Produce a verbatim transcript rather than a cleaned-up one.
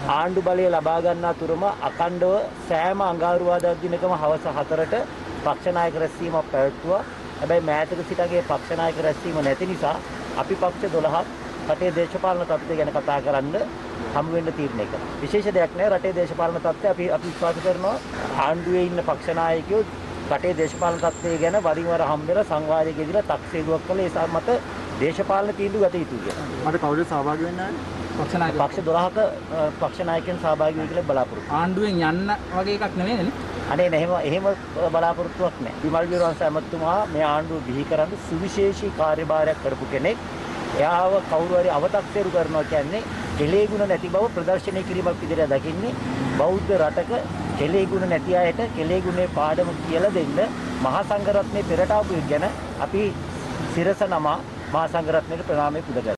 ආණ්ඩු බලය ලබා ගන්නා තුරුම අඛණ්ඩව සෑම අඟහරුවාදා දිනකම හවස හතරට පක්ෂ නායක රැස්වීමක් පැවැත්වුවා. හැබැයි මෑතක සිටගේ පක්ෂ නායක රැස්වීම නැති නිසා අපි පක්ෂ දොළහක් රටේ දේශපාලන තත්ත්වය ගැන කතා කරන්න හමු වෙන්න තීරණය කළා. විශේෂ දෙයක් නැහැ රටේ දේශපාලන තත්ත්වය අපි අපි විශ්වාස කරනවා ආණ්ඩුවේ ඉන්න පක්ෂ නායකයෝ රටේ දේශපාලන තත්ත්වය ගැන වරින් වර හම්බෙලා සංවාදයක ඉදලා තක්සේරුවක් කළා. ඒ මත දේශපාලන තීන්දුව ගත යුතුයි කියලා. මට කවුරුද සහභාගී වෙන්නේ නැහැ? පක්ෂ නායක පක්ෂ දොළහක පක්ෂ නායකයන් සහභාගී වෙයි කියලා බලාපොරොත්තු. ආණ්ඩුවෙන් යන්න වගේ එකක් නෙවෙයි නේ. අනේ එහෙම එහෙම බලාපොරොත්තුවක් නැහැ. විමල් වීරවංශ ඇමතුමා මේ ආණ්ඩුව බිහි කරන්න සුවිශේෂී කාර්යභාරයක් කරපු කෙනෙක්. එයාව කවුරු හරි අවතක්සේරු කරනවා කියන්නේ කෙලේ ගුණ නැති බව ප්‍රදර්ශනය කිරීමක් විදිහට දකින්නේ. බෞද්ධ රටක කෙලේ ගුණ නැති අයට කෙලේ ගුණේ පාඩම කියලා දෙන්න මහා සංඝරත්නයේ පෙරට ආපු ගැන අපි සිරස නම මහා සංඝරත්නයේ ප්‍රණාමය පුද කරනවා.